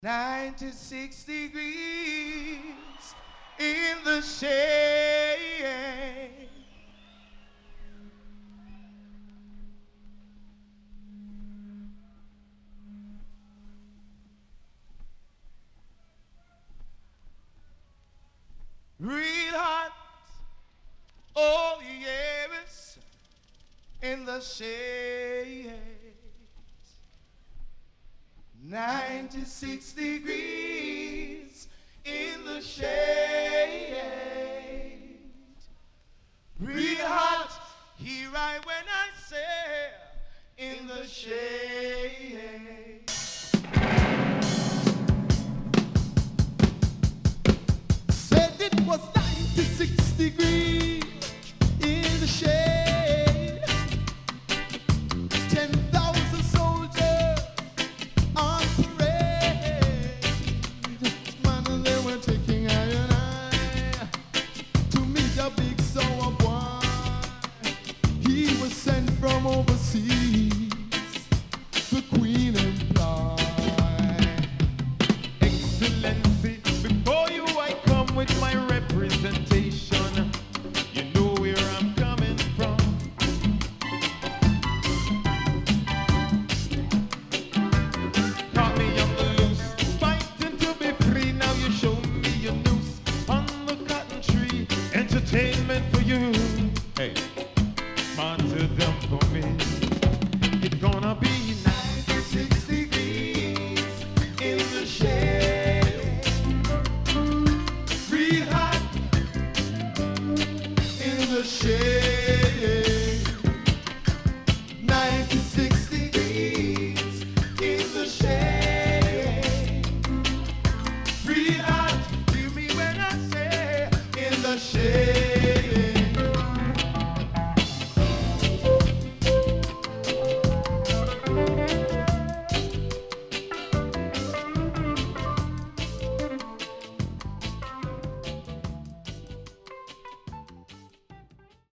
96 degrees in the shade. Real hot, oh yes, in the shade. 96 degrees in the shade. Real hot, here I when I say in the shade. Said it was 96 degrees in the shade. 10,000 soldiers on parade. Man, they were taking I and I to meet a big sour boy. He was sent from overseas, the Queen employed. Excellency, before you I come with my representation. You know where I'm coming from. Caught me on the loose, fighting to be free. Now you show me your noose on the cotton tree. Entertainment for you. Hey.